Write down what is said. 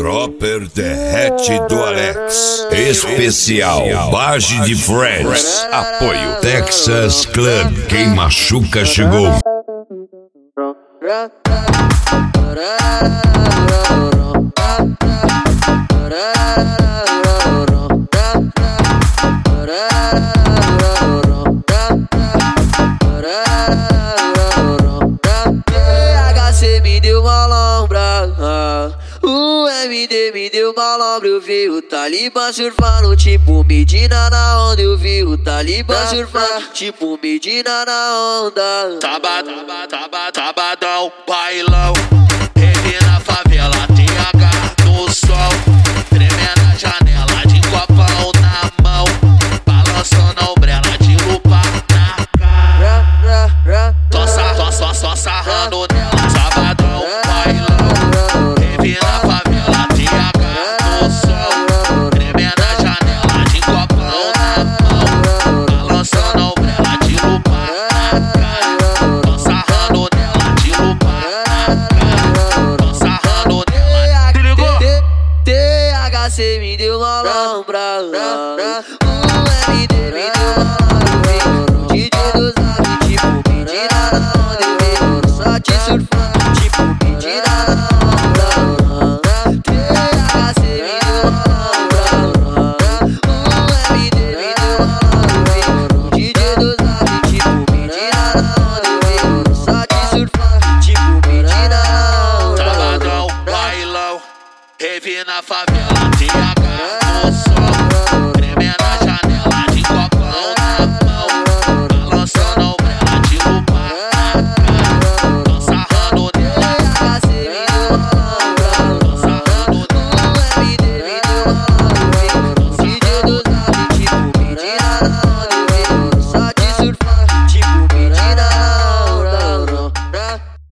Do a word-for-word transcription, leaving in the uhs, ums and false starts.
Dropper derrete do Alex. Especial Bage de Friends. Apoio Texas Club. Quem machuca chegou. Me deu uma lombra, o M D me deu uma lombra. Eu vi o Talibã surfando, tipo Medina na onda. Eu vi o Talibã surfando, tipo Medina na onda. Sábado, sábado, sabadão, bailão. Rave na favela, T H no sol. Tremendo na janela, de copão na mão. Balançando a ombrela de lupa na cara. Só, só, só, só, só sarrando nela. Sabadão, bailão. Rave na favela, T H no sol. Tremendo na janela, de copão na mão. Balançando a ombrela de lupa na cara. Tô sarrando nela, de lupa na cara. Tô sarrando nela. Se ligou? T H C me deu uma lombra, o M D me deu uma lombra. O D J do Zap, tipo Medina na onda. Eu vi o só te surfando, tipo Medina na onda. T H C me deu uma lombra, o M D me deu uma lombra. O D J do Zap, tipo Medina na onda. Eu vi o só te surfando, tipo Medina na onda. Sabadão, bailão. Rave na favela.